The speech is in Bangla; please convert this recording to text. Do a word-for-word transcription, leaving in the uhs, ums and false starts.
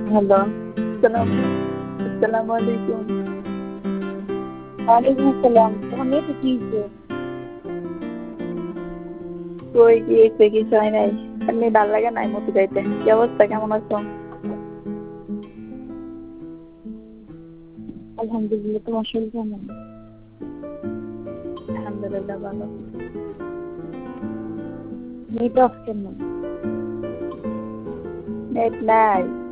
হ্যালো, সালাম আসসালামু আলাইকুম। ওয়ালাইকুম আসসালাম। তোমার নেট কি হইছে? কই কি হইছে? কিছু হয় নাই। এমনি ভাল লাগে নাই মতি যাইতে। কি অবস্থা? কেমন আছো? আলহামদুলিল্লাহ, তোমার শরীর কেমন? আলহামদুলিল্লাহ ভালো। নেট অফ কেন? নেট নাই।